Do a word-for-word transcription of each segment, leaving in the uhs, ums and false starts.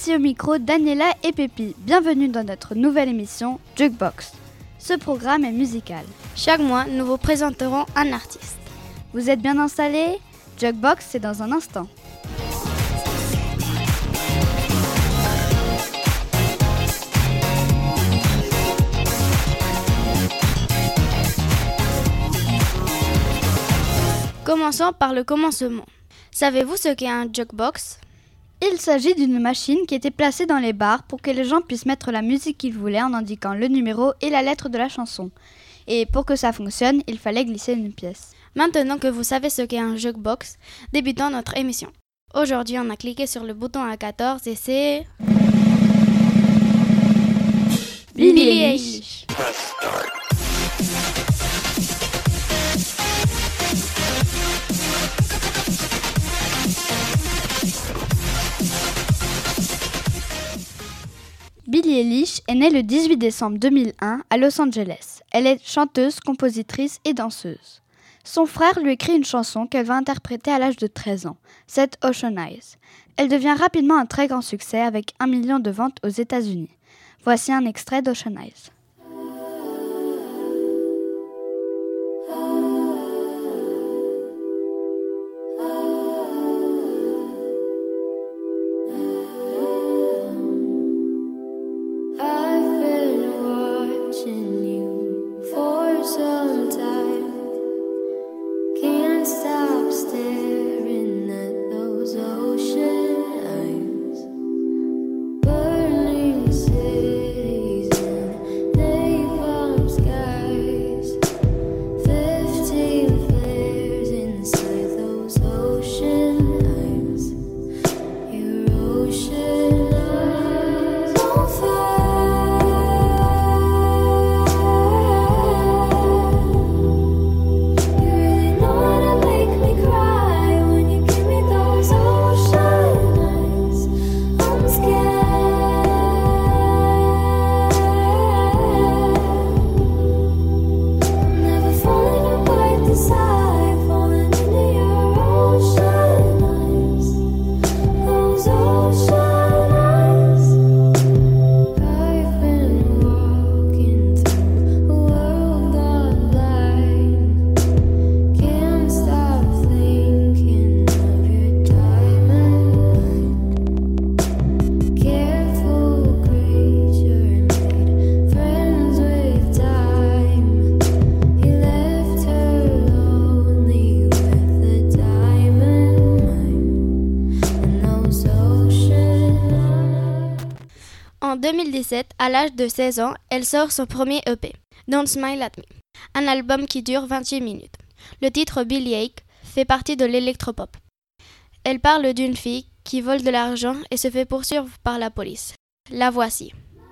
Ici au micro, Daniela et Pépi. Bienvenue dans notre nouvelle émission Jukebox. Ce programme est musical. Chaque mois, nous vous présenterons un artiste. Vous êtes bien installés ? Jukebox, c'est dans un instant. Commençons par le commencement. Savez-vous ce qu'est un jukebox ? Il s'agit d'une machine qui était placée dans les bars pour que les gens puissent mettre la musique qu'ils voulaient en indiquant le numéro et la lettre de la chanson. Et pour que ça fonctionne, il fallait glisser une pièce. Maintenant que vous savez ce qu'est un jukebox, débutons notre émission. Aujourd'hui, on a cliqué sur le bouton A quatorze et c'est... Billie Eilish. Billie Eilish est née le dix-huit décembre deux mille un à Los Angeles. Elle est chanteuse, compositrice et danseuse. Son frère lui écrit une chanson qu'elle va interpréter à l'âge de treize ans, Set Ocean Eyes. Elle devient rapidement un très grand succès avec un million de ventes aux États-Unis. Voici un extrait d'Ocean Eyes. En deux mille dix-sept, à l'âge de seize ans, elle sort son premier E P, Don't Smile at Me, un album qui dure vingt-huit minutes. Le titre Bellyache fait partie de l'électropop. Elle parle d'une fille qui vole de l'argent et se fait poursuivre par la police. La voici.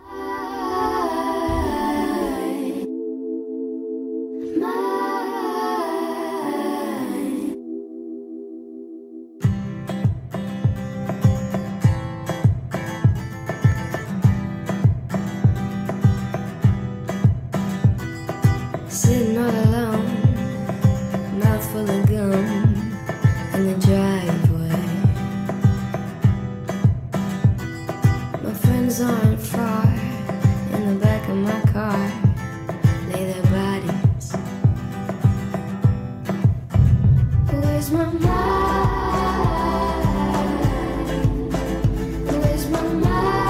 Sitting all alone, mouth full of gum in the driveway. My friends aren't far, in the back of my car lay their bodies. Where's my mind? Where's my mind?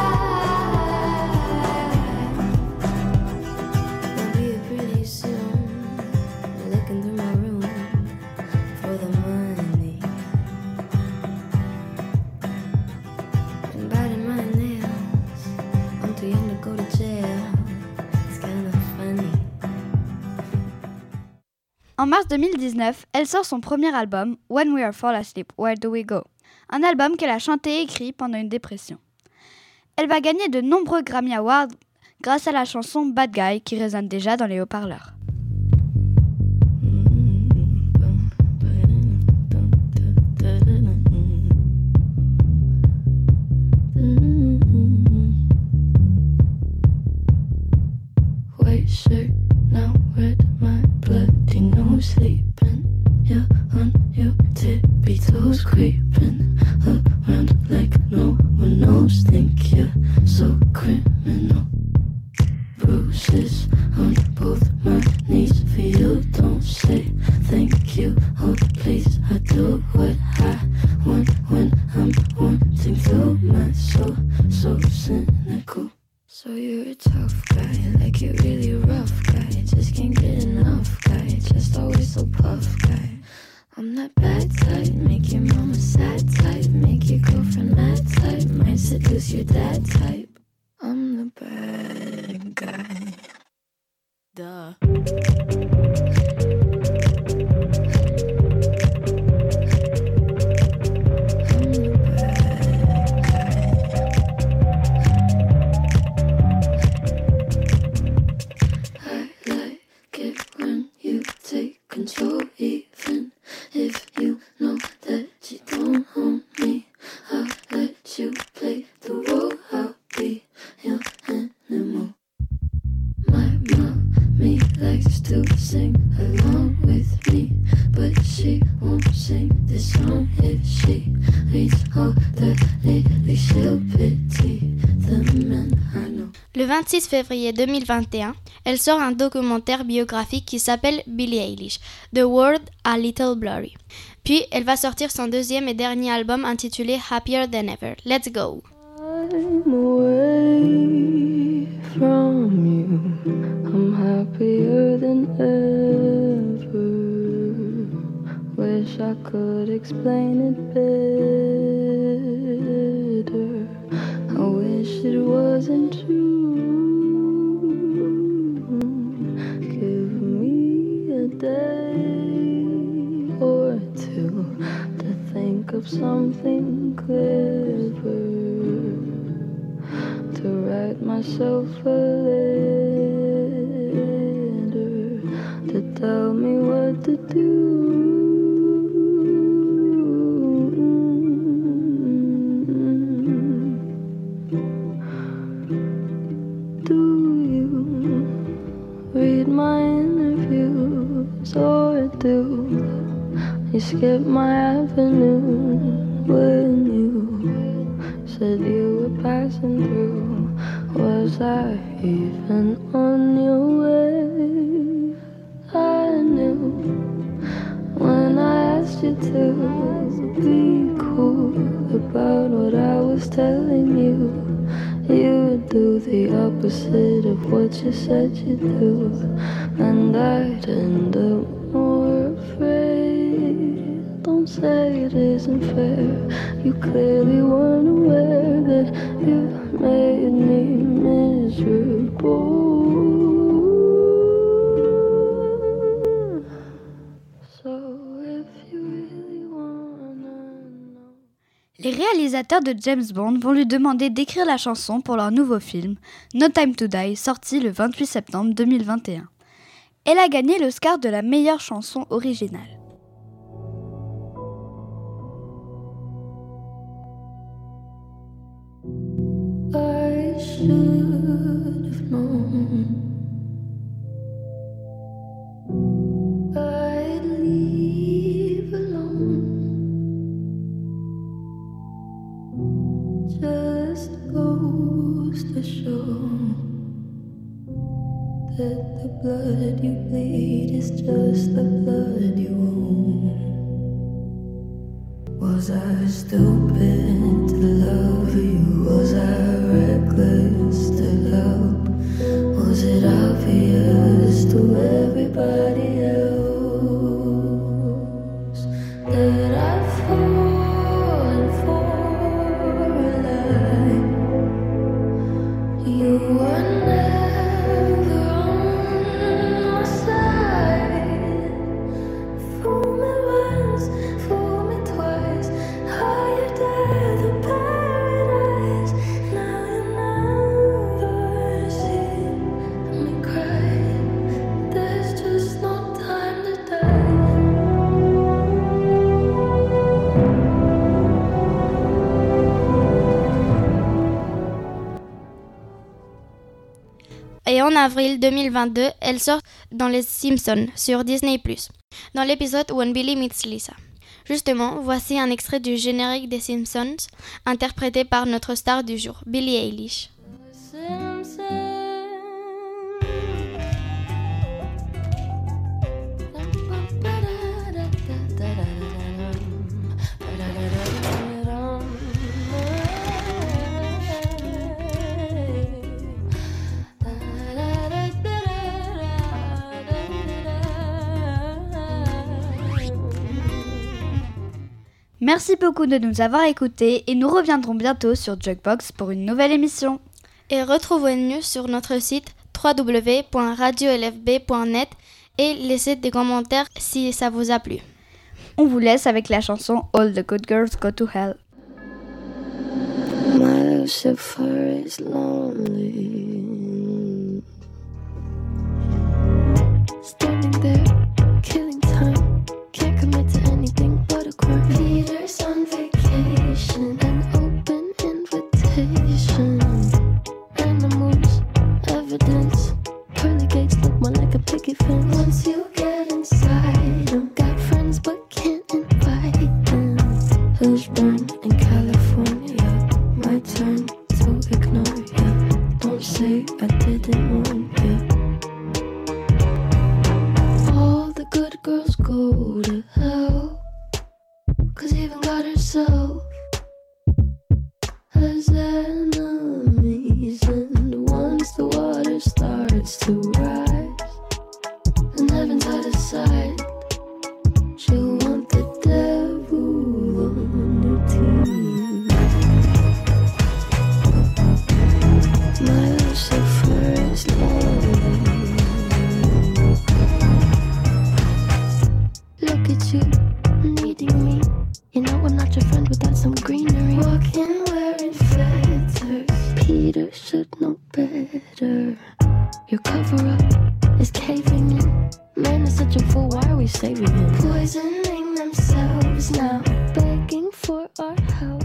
En mars deux mille dix-neuf, elle sort son premier album, When We Are Fall Asleep, Where Do We Go? Un album qu'elle a chanté et écrit pendant une dépression. Elle va gagner de nombreux Grammy Awards grâce à la chanson Bad Guy qui résonne déjà dans les haut-parleurs. White shirt, now red, my bloody nose sleeping. You're on your tippy toes, creeping around like no one knows. Thinking criminal. Bruises on both my knees for you. Don't say thank you, oh please. I do what I want when I'm wanting to. My soul so cynical. So you're a tough guy, like you're really rough guy. Just can't get enough guy, just always so puff guy. I'm that bad type, make your mama sad type, make your girlfriend mad type, might seduce your dad type. I'm the bad guy. Duh. Control, even if you know that you don't own me. I'll let you play the role. I'll be your animal. My mommy likes to sing along with me, but she won't sing this song if she reads all the lyrics. She'll pity the men I know. Le vingt-six février deux mille vingt et un, elle sort un documentaire biographique qui s'appelle Billie Eilish, The World a Little Blurry. Puis, elle va sortir son deuxième et dernier album intitulé Happier Than Ever. Let's go! I'm away from you. I'm happier than ever. Wish I could explain it better. I wish it wasn't true. Give me a day or two to think of something clever, to write myself a letter, to tell me what to do. Read my interviews or do you skip my avenue when you said you were passing through? Was I even on your way? I knew when I asked you to be cool about what I was telling you. You would do the opposite of what you said you'd do, and I'd end up more afraid. Don't say it isn't fair. You clearly weren't aware that you made me miserable. So if you really wanna know. Les réalisateurs de James Bond vont lui demander d'écrire la chanson pour leur nouveau film, No Time to Die, sorti le vingt-huit septembre deux mille vingt et un. Elle a gagné l'Oscar de la meilleure chanson originale. I should have known I'd leave alone. Just goes to show that the blood you bleed is just the blood you own. Was I stupid to love you? Was I reckless to help? Was it obvious to everybody else that I've fallen for a lie? You were never on my side. Fool me once, fool me twice. Higher death of paradise. Now you never see me cry. There's just no time to die. Et en avril deux mille vingt-deux, elle sort dans Les Simpsons sur Disney plus, dans l'épisode When Billy Meets Lisa. Justement, voici un extrait du générique des Simpsons, interprété par notre star du jour, Billie Eilish. Merci beaucoup de nous avoir écoutés et nous reviendrons bientôt sur Jukebox pour une nouvelle émission. Et retrouvez-nous sur notre site w w w point radio l f b point net et laissez des commentaires si ça vous a plu. On vous laisse avec la chanson All the Good Girls Go to Hell. My Lucifer is lonely, standing there, killing time, can't commit to anything but a crime. Peter's on vacation, an open invitation, animals, evidence, pearly gates look more like a picket fence. Once you get inside them, got friends but can't invite them. Who's born in California? My turn to ignore ya. Don't say I didn't warn ya. All the good girls go to hell, 'cause even God herself has enemies. And once the water starts to rise and heaven's out of sight, she'll want the devil on her team. My Lucifer is lonely. Look at you, needing me. You know I'm not your friend without some greenery. Walking wearing feathers, Peter should know better. Your cover-up is caving in. Man is such a fool, why are we saving him? Poisoning themselves now, begging for our help.